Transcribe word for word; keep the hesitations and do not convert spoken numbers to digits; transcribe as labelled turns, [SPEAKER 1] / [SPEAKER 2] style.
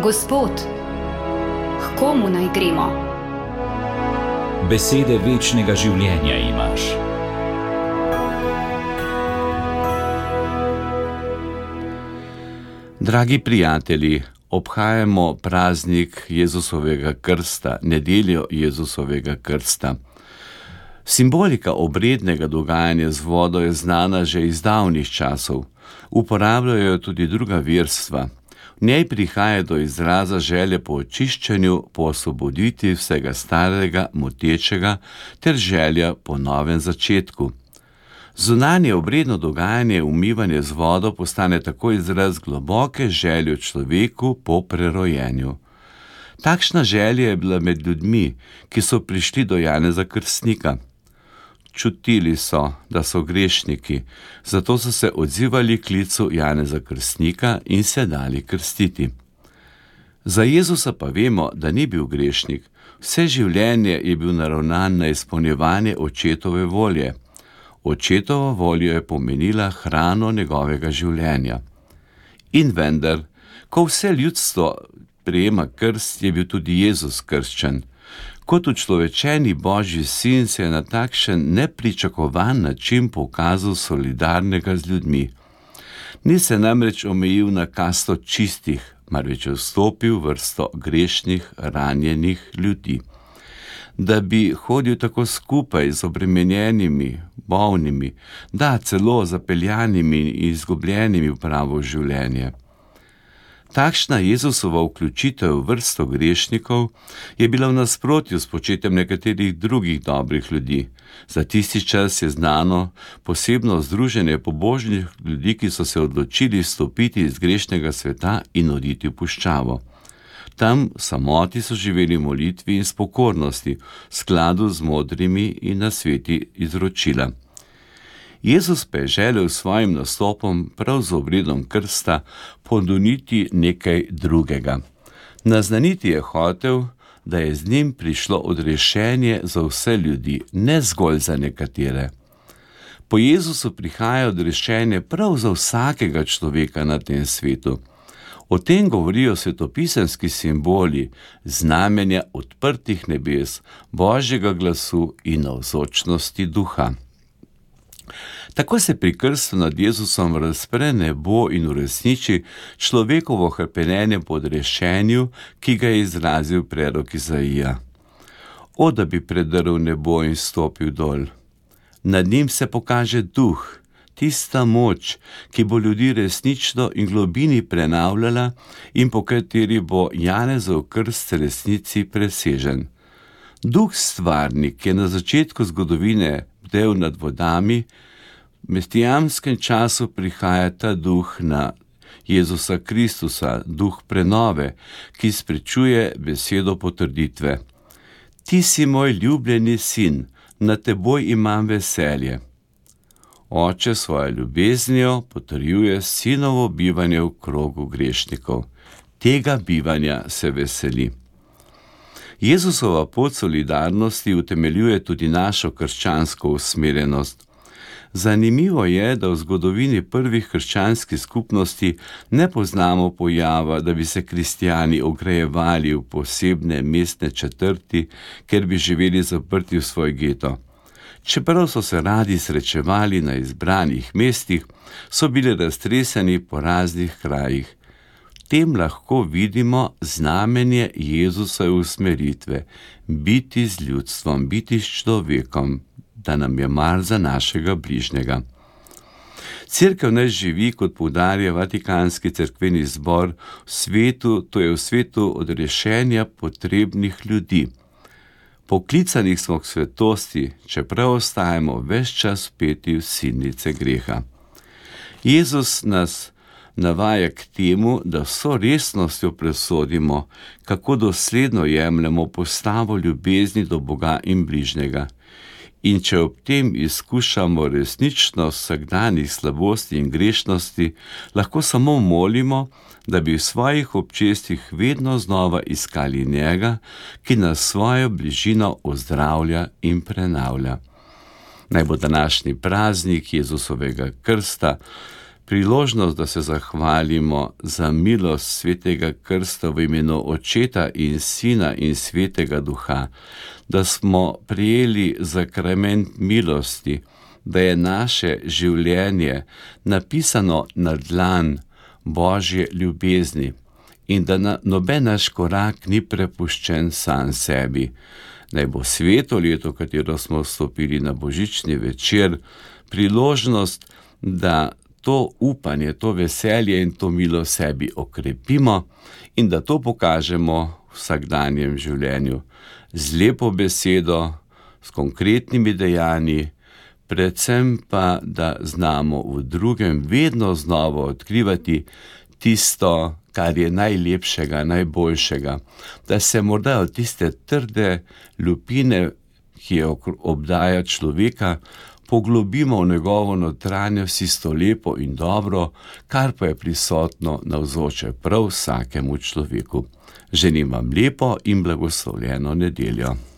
[SPEAKER 1] Gospod, k komu naj gremo?
[SPEAKER 2] Besede večnega življenja imaš.
[SPEAKER 3] Dragi prijatelji, obhajamo praznik Jezusovega krsta, nedeljo Jezusovega krsta. Simbolika obrednega dogajanja z vodo je znana že iz davnih časov. Uporabljajo jo tudi druga verstva. V njej prihaja do izraza želje po očiščenju, po osvoboditvi vsega starega, motečega ter želja po novem začetku. Zunanje obredno dogajanje, umivanje z vodo, postane tako izraz globoke želje v človeku po prerojenju. Takšna želja je bila med ljudmi, ki so prišli do Janeza Krstnika. Čutili so, da so grešniki, zato so se odzivali klicu Janeza Krstnika in se dali krstiti. Za Jezusa pa vemo, da ni bil grešnik. Vse življenje je bil naravnan na izpolnjevanje očetove volje. Očetova volja je pomenila hrano njegovega življenja. In vendar, ko vse ljudstvo prejema krst, je bil tudi Jezus krščen. Kot učlovečeni Božji sin se je na takšen nepričakovan način pokazal solidarnega z ljudmi. Ni se namreč omejil na kasto čistih, marveč je vstopil v vrsto grešnih, ranjenih ljudi. Da bi hodil tako skupaj z obremenjenimi, bolnimi, da celo zapeljanimi in izgubljenimi v pravo življenje. Takšna Jezusova vključitev v vrsto grešnikov je bila v nasprotju s početjem nekaterih drugih dobrih ljudi. Za tisti čas je znano posebno združenje pobožnih ljudi, ki so se odločili stopiti iz grešnega sveta in oditi v puščavo. Tam v samoti so živeli v molitvi in s pokornosti, v skladu z modrimi in nasveti izročila. Jezus pa je želel svojim nastopom prav z obredom krsta ponuditi nekaj drugega. Naznaniti je hotel, da je z njim prišlo odrešenje za vse ljudi, ne zgolj za nekatere. Po Jezusu prihaja odrešenje prav za vsakega človeka na tem svetu. O tem govorijo svetopisemski simboli, znamenja odprtih nebes, Božjega glasu in navzočnosti duha. Tako se pri krstu nad Jezusom razpre nebo in uresniči človekovo hrepenenje po odrešenju, ki ga je izrazil prerok Izaija. O, da bi predrl nebo in stopil dol. Nad njim se pokaže duh, tista moč, ki bo ljudi resnično in globini prenavljala in po kateri bo Janezov krst resnici presežen. Duh stvarnik je na začetku zgodovine bdel nad vodami, v mesijanskem času prihaja ta duh na Jezusa Kristusa, duh prenove, ki spričuje besedo potrditve. Ti si moj ljubljeni sin, nad teboj imam veselje. Oče svojo ljubeznijo potrjuje sinovo bivanje v krogu grešnikov. Tega bivanja se veseli. Jezusova pot solidarnosti utemeljuje tudi našo krščansko usmerjenost. Zanimivo je, da v zgodovini prvih krščanskih skupnosti ne poznamo pojava, da bi se kristjani ograjevali v posebne mestne četrti, ker bi živeli zaprti v svoj geto. Čeprav so se radi srečevali na izbranih mestih, so bili raztreseni po raznih krajih. V tem lahko vidimo znamenje Jezusove usmeritve, biti z ljudstvom, biti s človekom, da nam je mar za našega bližnjega. Cerkev naj živi, kot poudarja Vatikanski cerkveni zbor, v svetu, to je v svetu odrešenja potrebnih ljudi. Poklicanih smo k svetosti, čeprav ostajamo ves čas peti v silnice greha. Jezus nas navaja k temu, da vso resnostjo presodimo, kako dosledno jemljemo postavo ljubezni do Boga in bližnjega. In če ob tem izkušamo resnično vsakdanjih slabosti in grešnosti, lahko samo molimo, da bi v svojih občestjih vedno znova iskali njega, ki nas svojo bližino ozdravlja in prenavlja. Naj bo današnji praznik Jezusovega krsta priložnost, da se zahvalimo za milost svetega krsta v imenu Očeta in Sina in Svetega Duha, da smo prijeli zakrament milosti, da je naše življenje napisano na dlan Božje ljubezni in da na, noben naš korak ni prepuščen sam sebi. Naj bo sveto leto, v katero smo vstopili na božični večer, priložnost, da to upanje, to veselje in to milo sebi okrepimo in da to pokažemo v vsakdanjem življenju z lepo besedo, s konkretnimi dejanji, predvsem pa, da znamo v drugem vedno znova odkrivati tisto, kar je najlepšega, najboljšega, da se morda od tiste trde lupine, ki jo obdaja človeka, poglobimo v njegovo notranjost tisto lepo in dobro, kar pa je prisotno navzoče prav vsakemu človeku. Želim vam lepo in blagoslovljeno nedeljo.